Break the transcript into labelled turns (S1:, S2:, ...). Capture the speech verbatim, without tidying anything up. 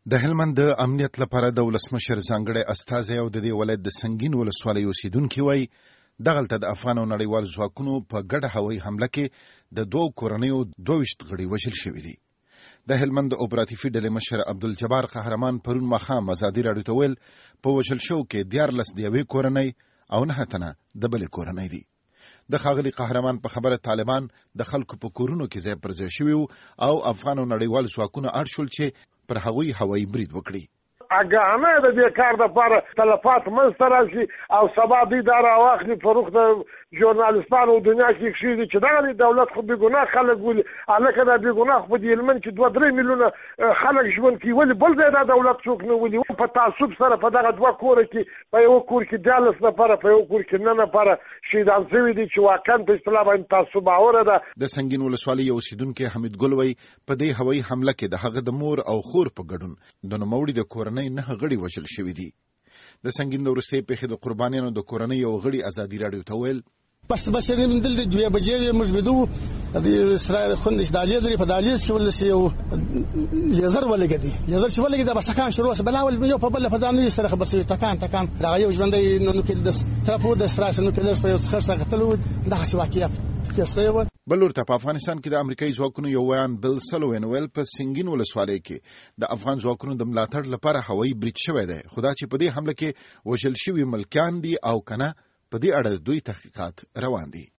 S1: د هلمند د امنیت لپاره د ولسمشر ځانګړی استازی او د دې ولایت د سنګین ولسوالۍ اوسیدونکي وایي دغلته د افغان او نړیوال ځواکونو په ګډه هوایي حمله کې د دوو کورنیو دوه ویشت غړي وژل شوي دي. د هلمند د اپراتیفي ډلې مشر عبدالجبار قهرمان پرون ماښام ازادي راډیو ته ویل په وژل شوو کې دیارلس د یوې کورنۍ او نهه تنه د بلې کورنۍ دي. د ښاغلي قهرمان په خبره طالبان د خلکو په کورونو کې ځای پر ځای شوي او افغان او نړیوال ځواکونه اړ شول چې پر هغوی هوایي برید وکړي.
S2: اګانه د دې کار لپاره تلفات منځته راشي او سبا دوی دا راواخلي په روخ د ژورنالستانو دنیا کې کښېږدي دي چې دغه دولت خو بې ګناه خلک ولي هلکه دا بې ګناه خو په دې هلمند کې دوه درې میلیونه خلک ژوند کوي ولې بل ځای دا دولت څوک نه ولي په تعصب سره په دغه دوه کوره کې په یوه کور کې دیارلس نفره په یوه کور کې نه نفره شهیدان شوي دي چې واقعا په اصطلاح باندې تعصب باوره ده.
S1: د سنګین ولسوالۍ یو اوسیدونکی حمید ګل وایي په دې هوایي حمله کې د هغه د مور او خور په ګډون د نوموړي د کورنۍ نه غړي وژل شوي دي. د سنګین د وروستۍ پېښې د قربانیانو د کورنۍ یو غړي ازادي راډیو ته ویل
S3: بس بس من دل دوی بجې موږ بدو د اسرائیل خوندش د علی درې په دالیز کې ولسی یو لیزر ولګدي لیزر چې ولګدي د بسکان شروع بلاول یو په بل فزانوي سره خبر سي تکان تکان دا یو ژوندې نو کې د طرفو د اسرائیل نو کې د خرڅه قتلو د حسواکیه کیسه
S1: بلور ته په افغانستان کې د امریکایي ځواکونو یو ویان بل سلوین ویل په سنګین ولسوالۍ کې د افغان ځواکونو د ملاتړ لپاره هوایي برید شوی دی خو دا چې په دې حمله کې وژل شوي ملکیان دي او کنه په دې اړه دوی تحقیقات روان دي.